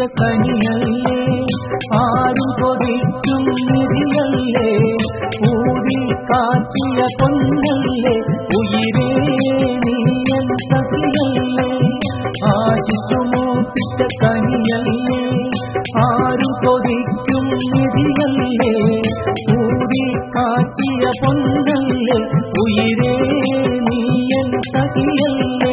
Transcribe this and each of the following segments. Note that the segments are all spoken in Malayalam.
കനിയല്ലേ ആരും കൊതിക്കും നിധിയല്ലേ ഊതി കാച്ചിയ പൊന്നല്ലേ ഉയിരേ നീയൻ സഖിയല്ലേ ആശിച്ചു മൂപ്പിച്ച കനിയല്ലേ ആരും കൊതിക്കും നിധിയല്ലേ ഊതി കാച്ചിയ പൊന്നല്ലേ ഉയിരേ നീയൻ സഖിയല്ലേ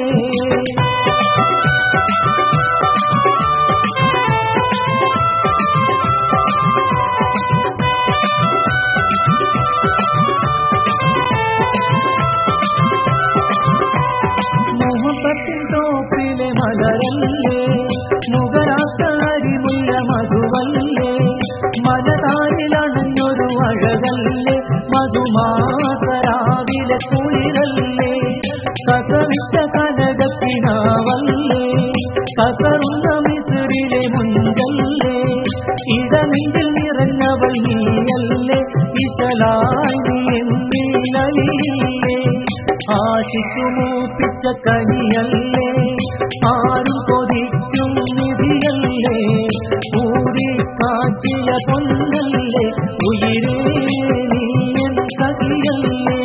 തോപ്പിലെ മലരല്ലേ മുഖരാത്ത അരിമുല്ല മധുവല്ലേ മലതാരിലണഞ്ഞൊരു അഴകല്ലേ മധുമാസരാവിലെ കുളിരല്ലേ കസവിച്ച കനകത്തിനാവല്ലേ കസറുന്ന മിസിറിലെ മുഞ്ചല്ലേ ഇടനെഞ്ചിൽ നിറഞ്ഞവൾ നീയല്ലേ ഇശലായി നീ എന്നീലയില്ലേ ആശിച്ചു മൂപ്പിച്ച കനിയല്ലേ ആരും കൊതിക്കും നിധിയല്ലേ ഊരി കാച്ചിയ പൊന്നല്ലേ ഉയിരേ നീയൻ സഖിയല്ലേ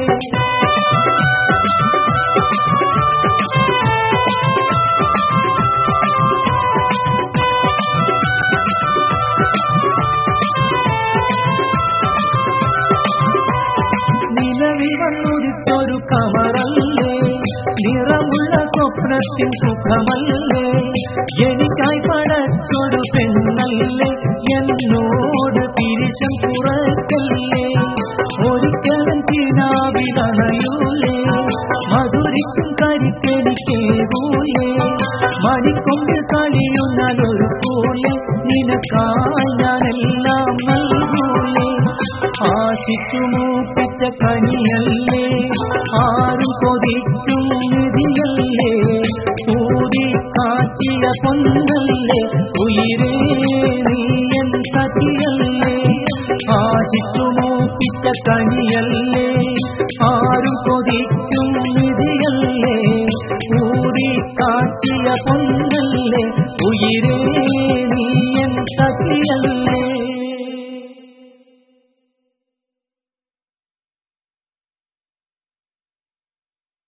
നിലവിൽ വന്നുദിച്ചൊരു കമറല്ലേ നിറമുള്ള സ്വപ്നത്തിൻ സുഖമല്ലേ എനിക്കായി പടച്ചൊരു പെണ്ണല്ലേ എന്നോട് തിരിശം കുറക്കല്ലേ ഒരിക്കലും കിനാവിലണയൂലേ മധുരിക്കും കരിക്കെനിക്കേകൂലേ മണിക്കൊമ്പിൽ കളിയുന്നതൊരു പോലെ നിനക്കായി ഞാനെല്ലാം നൽകൂലേ ആശിച്ചു മൂപ്പിച്ച കനിയല്ലേ ആരും കൊതിക്കും നിധിയല്ലേ ഊതി കാച്ചിയ പൊന്നല്ലേ ഉയിരേ നീയൻ സഖിയല്ലേ ആശിച്ചു മൂപ്പിച്ച കനിയല്ലേ ആരും കൊതിക്കും നിധിയല്ലേ ഊതി കാച്ചിയ പൊന്നല്ലേ